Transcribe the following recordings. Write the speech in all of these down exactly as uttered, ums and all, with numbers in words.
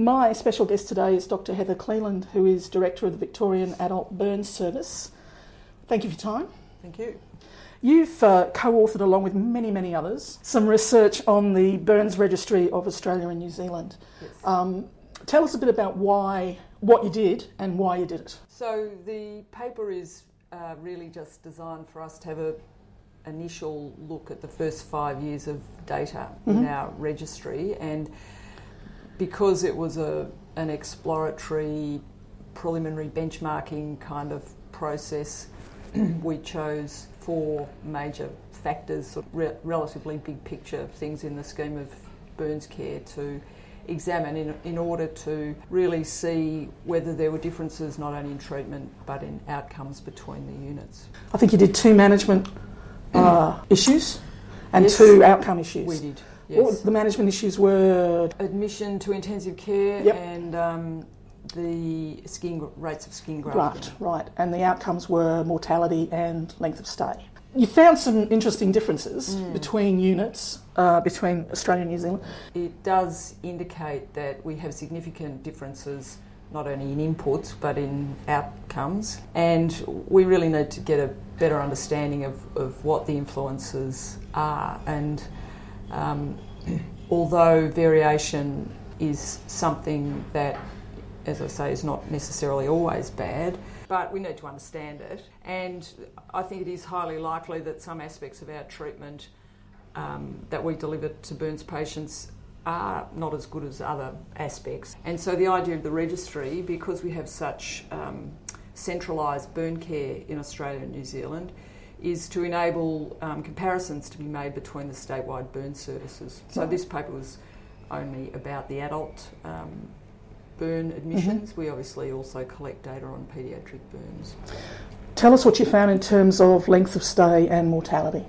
My special guest today is Doctor Heather Cleland, who is Director of the Victorian Adult Burns Service. Thank you for your time. Thank you. You've uh, co-authored, along with many, many others, some research on the Burns Registry of Australia and New Zealand. Yes. Um, tell us a bit about why, what you did and why you did it. So the paper is uh, really just designed for us to have a initial look at the first five years of data mm-hmm. in our registry, and because it was a an exploratory, preliminary benchmarking kind of process, we chose four major factors, sort of re- relatively big picture things in the scheme of Burns care to examine in, in order to really see whether there were differences not only in treatment but in outcomes between the units. I think you did two management uh, issues and yes, two outcome issues. We did. What Yes. the management issues were? Admission to intensive care Yep. and um, the skin rates of skin grafting. Graft, right. And the outcomes were mortality and length of stay. You found some interesting differences mm. between units, uh, between Australia and New Zealand. It does indicate that we have significant differences not only in inputs but in outcomes, and we really need to get a better understanding of, of what the influences are. And Um, although variation is something that, as I say, is not necessarily always bad, but we need to understand it. And I think it is highly likely that some aspects of our treatment um, that we deliver to Burns patients are not as good as other aspects. And so the idea of the registry, because we have such um, centralised burn care in Australia and New Zealand, is to enable um, comparisons to be made between the statewide burn services. So this paper was only about the adult um, burn admissions. Mm-hmm. We obviously also collect data on paediatric burns. Tell us what you found in terms of length of stay and mortality.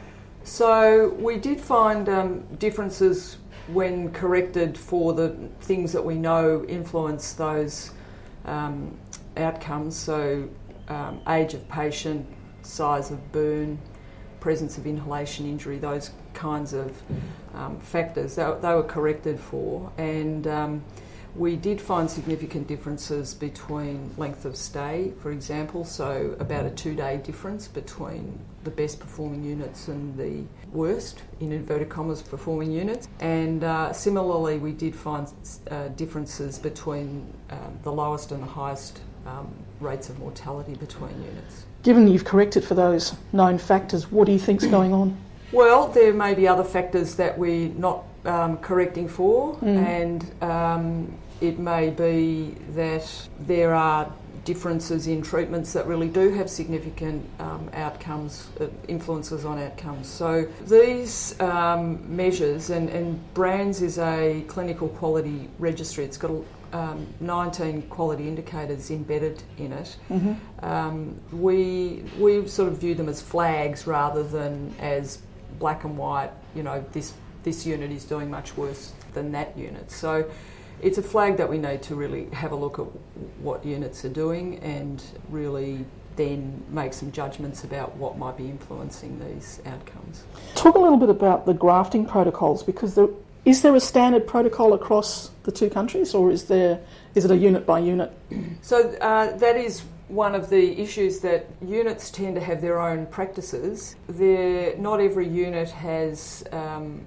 So we did find um, differences when corrected for the things that we know influence those um, outcomes. So um, age of patient, size of burn, presence of inhalation injury, those kinds of um, factors, they, they were corrected for. And um, we did find significant differences between length of stay, for example, so about a two-day difference between the best performing units and the worst, in inverted commas, performing units. And uh, similarly, we did find uh, differences between um, the lowest and the highest um, rates of mortality between units. Given you've corrected for those known factors, what do you think's going on? Well, there may be other factors that we're not um, correcting for, mm. and um, it may be that there are differences in treatments that really do have significant um, outcomes, uh, influences on outcomes. So these um, measures, and, and BRANZ is a clinical quality registry. It's got a Um, nineteen quality indicators embedded in it. Mm-hmm. Um, we we sort of view them as flags rather than as black and white. You know, this this unit is doing much worse than that unit. So it's a flag that we need to really have a look at what units are doing and really then make some judgments about what might be influencing these outcomes. Talk a little bit about the grafting protocols, because there. Is there a standard protocol across the two countries, or is there is it a unit by unit? So uh, that is one of the issues, that units tend to have their own practices. They're, not every unit has um,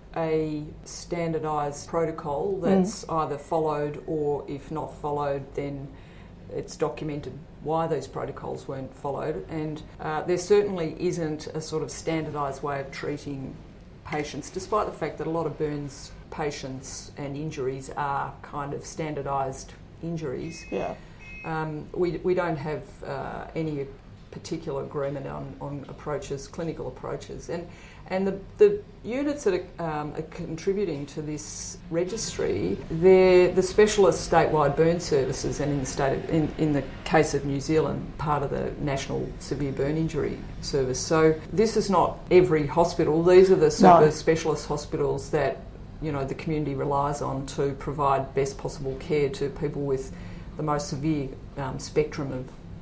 a standardised protocol that's mm. either followed, or if not followed, then it's documented why those protocols weren't followed. And uh, there certainly isn't a sort of standardised way of treating patients, despite the fact that a lot of burns patients and injuries are kind of standardised injuries. Yeah. Um, we we don't have uh, any particular agreement on, on approaches, clinical approaches, and and the the units that are, um, are contributing to this registry, they're the specialist statewide burn services, and in the state of, in in the case of New Zealand, part of the National Severe Burn Injury Service. So this is not every hospital. These are the sort no. of specialist hospitals that, you know, the community relies on to provide best possible care to people with the most severe um, spectrum of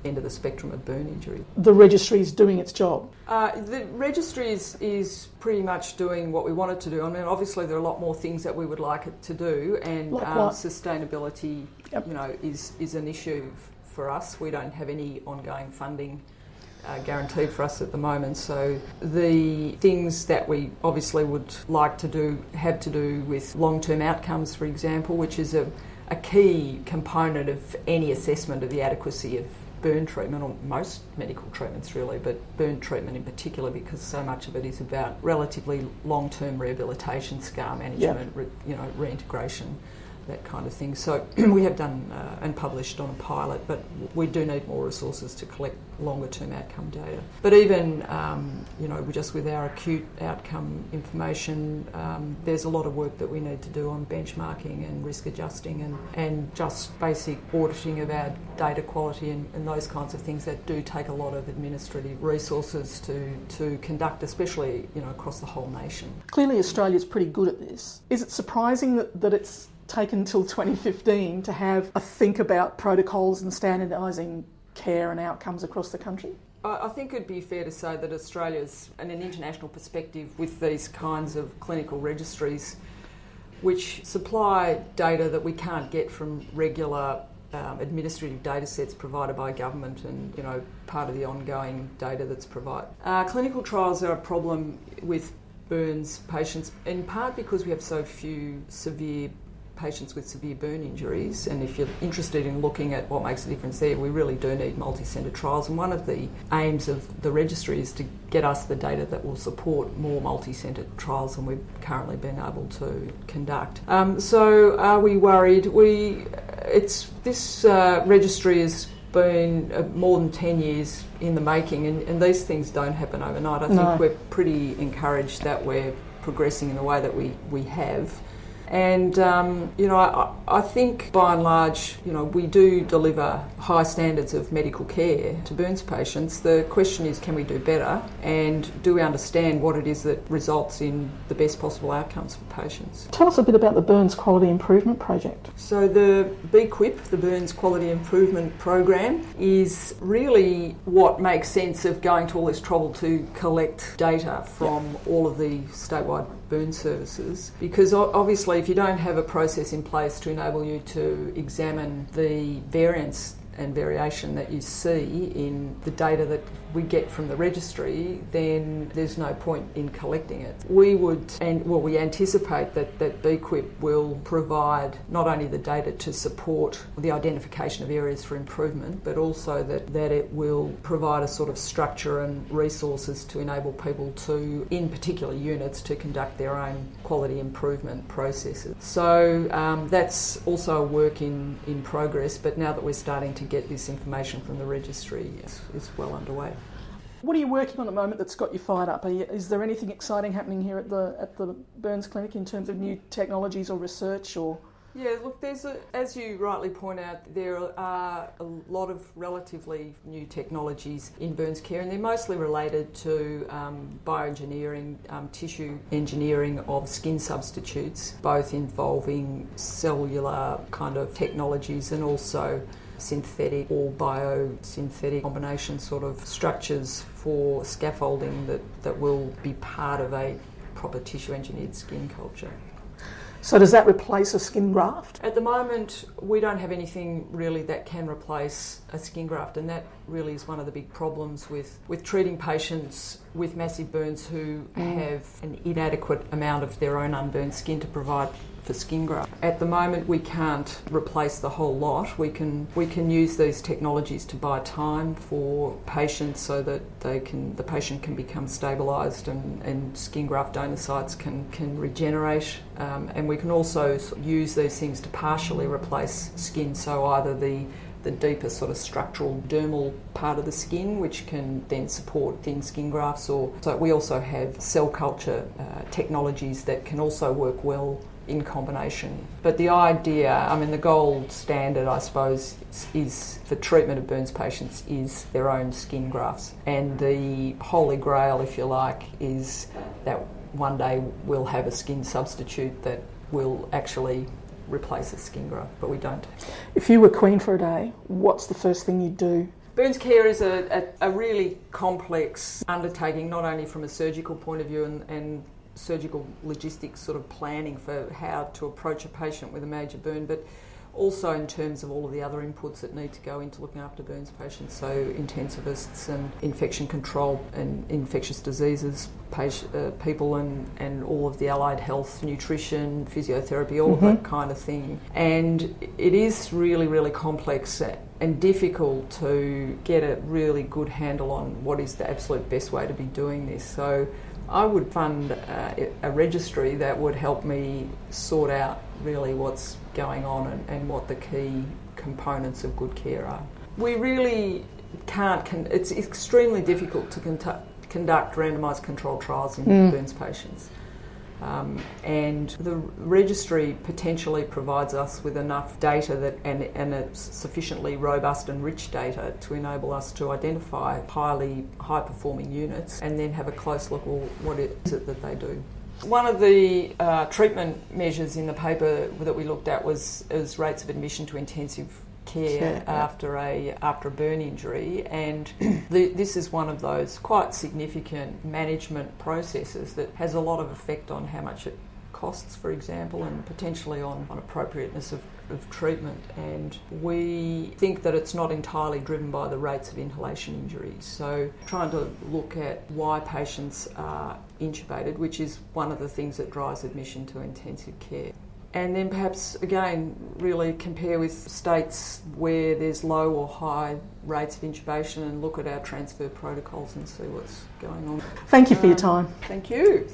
end of the spectrum of burn injury. The registry is doing its job? Uh, the registry is, is pretty much doing what we want it to do. I mean, obviously there are a lot more things that we would like it to do, and like um, what? sustainability, Yep. you know, is, is an issue f- for us. We don't have any ongoing funding Uh, guaranteed for us at the moment. So the things that we obviously would like to do have to do with long-term outcomes, for example, which is a, a key component of any assessment of the adequacy of burn treatment, or most medical treatments really, but burn treatment in particular, because so much of it is about relatively long-term rehabilitation, scar management, Yep. re, you know, reintegration, that kind of thing. So we have done uh, and published on a pilot, but we do need more resources to collect longer term outcome data. But even, um, you know, just with our acute outcome information, um, there's a lot of work that we need to do on benchmarking and risk adjusting and, and just basic auditing of our data quality and, and those kinds of things that do take a lot of administrative resources to, to conduct, especially, you know, across the whole nation. Clearly Australia's pretty good at this. Is it surprising that, that it's taken until twenty fifteen to have a think about protocols and standardising care and outcomes across the country? I think it'd be fair to say that Australia's, in an international perspective, with these kinds of clinical registries, which supply data that we can't get from regular um, administrative data sets provided by government and, you know, part of the ongoing data that's provided. Uh, clinical trials are a problem with burns patients, in part because we have so few severe patients with severe burn injuries, and if you're interested in looking at what makes a difference there, we really do need multi-centre trials, and one of the aims of the registry is to get us the data that will support more multi-centre trials than we've currently been able to conduct. Um, so are we worried? We, it's this uh, registry has been uh, more than ten years in the making, and, and these things don't happen overnight. I No. think we're pretty encouraged that we're progressing in the way that we, we have. And, um, you know, I, I think by and large, you know, we do deliver high standards of medical care to burns patients. The question is, can we do better? And do we understand what it is that results in the best possible outcomes for patients? Tell us a bit about the Burns Quality Improvement Project. So the B Q I P, the Burns Quality Improvement Program, is really what makes sense of going to all this trouble to collect data from yep. all of the statewide burn services, because obviously if you don't have a process in place to enable you to examine the variance and variation that you see in the data that we get from the registry, then there's no point in collecting it. We would, and well, we anticipate that, that B Q I P will provide not only the data to support the identification of areas for improvement, but also that, that it will provide a sort of structure and resources to enable people to, in particular units, to conduct their own quality improvement processes. So um, that's also a work in, in progress, but now that we're starting to get this information from the registry, it's, it's well underway. What are you working on at the moment that's got you fired up? Are you, is there anything exciting happening here at the at the Burns Clinic in terms of new technologies or research or? Yeah, look, there's a, as you rightly point out, there are a lot of relatively new technologies in burns care, and they're mostly related to um, bioengineering, um, tissue engineering of skin substitutes, both involving cellular kind of technologies and also synthetic or biosynthetic combination sort of structures for scaffolding that, that will be part of a proper tissue engineered skin culture. So does that replace a skin graft? At the moment, we don't have anything really that can replace a skin graft, and that really is one of the big problems with, with treating patients with massive burns who mm. have an inadequate amount of their own unburned skin to provide for skin graft. At the moment, we can't replace the whole lot. We can we can use these technologies to buy time for patients so that they can the patient can become stabilised and, and skin graft donor sites can can regenerate. Um, and we can also use these things to partially replace skin. So either the the deeper sort of structural dermal part of the skin, which can then support thin skin grafts, or so we also have cell culture uh, technologies that can also work well in combination. But the idea, I mean the gold standard I suppose is, is for treatment of burns patients is their own skin grafts, and the holy grail, if you like, is that one day we'll have a skin substitute that will actually replace a skin graft, but we don't. If you were queen for a day, what's the first thing you'd do Burns care is a, a, a really complex undertaking, not only from a surgical point of view and, and surgical logistics sort of planning for how to approach a patient with a major burn, but also in terms of all of the other inputs that need to go into looking after burns patients, so intensivists and infection control and infectious diseases patient, uh, people and, and all of the allied health, nutrition, physiotherapy, all mm-hmm. of that kind of thing. And it is really, really complex and difficult to get a really good handle on what is the absolute best way to be doing this. So I would fund uh, a registry that would help me sort out really what's going on and, and what the key components of good care are. We really can't, con- it's extremely difficult to conduct, conduct randomised controlled trials in mm. burns patients. Um, and the registry potentially provides us with enough data that and, and it's sufficiently robust and rich data to enable us to identify highly high-performing units and then have a close look at what is it that they do. One of the uh, treatment measures in the paper that we looked at was, was rates of admission to intensive care sure, after yeah. a after a burn injury, and the, this is one of those quite significant management processes that has a lot of effect on how much it costs, for example, and potentially on, on appropriateness of, of treatment. And we think that it's not entirely driven by the rates of inhalation injuries. So trying to look at why patients are intubated, which is one of the things that drives admission to intensive care. And then perhaps, again, really compare with states where there's low or high rates of intubation and look at our transfer protocols and see what's going on. Thank you for um, your time. Thank you.